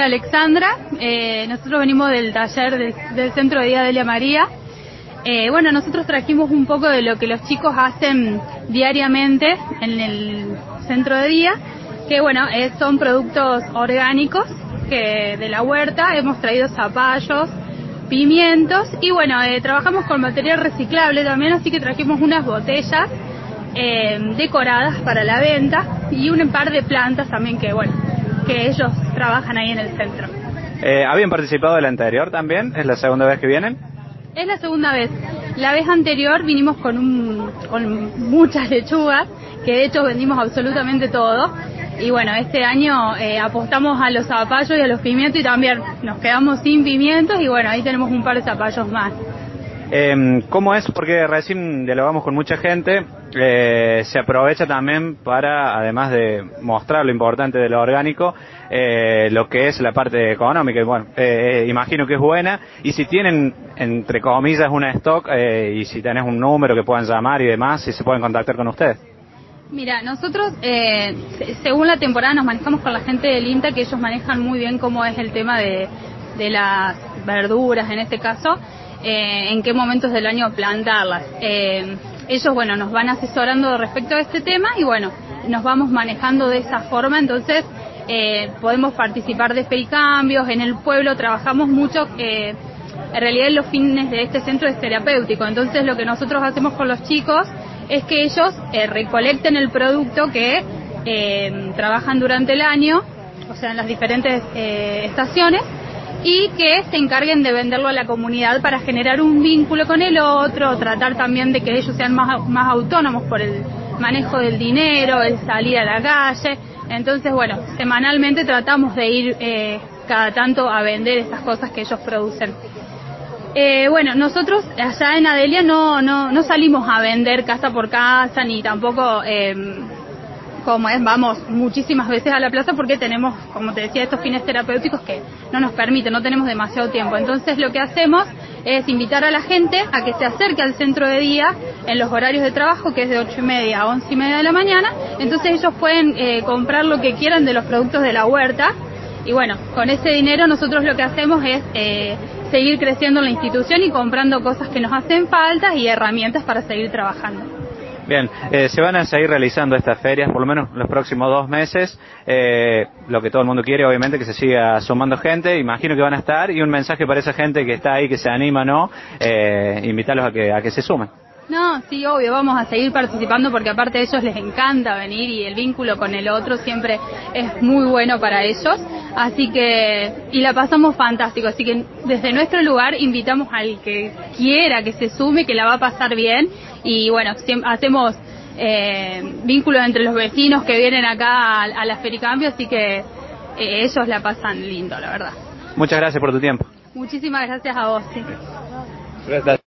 soy Alexandra, nosotros venimos del taller del Centro de Día Delia María. Bueno, nosotros trajimos un poco de lo que los chicos hacen diariamente en el centro de día, que bueno, son productos orgánicos que de la huerta. Hemos traído zapallos, pimientos y bueno, trabajamos con material reciclable también, así que trajimos unas botellas decoradas para la venta y un par de plantas también que bueno, que ellos trabajan ahí en el centro. ¿Habían participado de la anterior también? ¿Es la segunda vez que vienen? Es la segunda vez. La vez anterior vinimos con muchas lechugas, que de hecho vendimos absolutamente todo. Y bueno, este año apostamos a los zapallos y a los pimientos y también nos quedamos sin pimientos y bueno, ahí tenemos un par de zapallos más. ¿Cómo es? Porque recién dialogamos con mucha gente, se aprovecha también para, además de mostrar lo importante de lo orgánico, lo que es la parte económica, y bueno, imagino que es buena, y si tienen, entre comillas, una stock, y si tenés un número que puedan llamar y demás, si se pueden contactar con ustedes. Mira, nosotros, según la temporada, nos manejamos con la gente del INTA, que ellos manejan muy bien cómo es el tema de las verduras, en este caso, en qué momentos del año plantarlas. Ellos, bueno, nos van asesorando respecto a este tema y, bueno, nos vamos manejando de esa forma, entonces podemos participar de fericambios. En el pueblo trabajamos mucho, en realidad los fines de este centro es terapéutico, entonces lo que nosotros hacemos con los chicos es que ellos recolecten el producto que trabajan durante el año, o sea, en las diferentes estaciones, y que se encarguen de venderlo a la comunidad para generar un vínculo con el otro, tratar también de que ellos sean más autónomos por el manejo del dinero, el salir a la calle. Entonces, bueno, semanalmente tratamos de ir cada tanto a vender estas cosas que ellos producen. Bueno, nosotros allá en Adelia no salimos a vender casa por casa, ni tampoco vamos muchísimas veces a la plaza porque tenemos, como te decía, estos fines terapéuticos que no nos permiten, no tenemos demasiado tiempo. Entonces lo que hacemos es invitar a la gente a que se acerque al centro de día en los horarios de trabajo, que es de 8:30 a 11:30 de la mañana. Entonces ellos pueden comprar lo que quieran de los productos de la huerta y bueno, con ese dinero nosotros lo que hacemos es seguir creciendo en la institución y comprando cosas que nos hacen falta y herramientas para seguir trabajando. Bien, se van a seguir realizando estas ferias por lo menos los próximos 2 meses, lo que todo el mundo quiere obviamente que se siga sumando gente, imagino que van a estar, y un mensaje para esa gente que está ahí, que se anima, ¿no? Invitarlos a que se sumen. No, sí, obvio, vamos a seguir participando porque aparte a ellos les encanta venir y el vínculo con el otro siempre es muy bueno para ellos, así que, y la pasamos fantástico, así que desde nuestro lugar invitamos al que quiera que se sume, que la va a pasar bien, y bueno, hacemos vínculos entre los vecinos que vienen acá a la Fericambio, así que ellos la pasan lindo, la verdad. Muchas gracias por tu tiempo. Muchísimas gracias a vos. Sí. Gracias.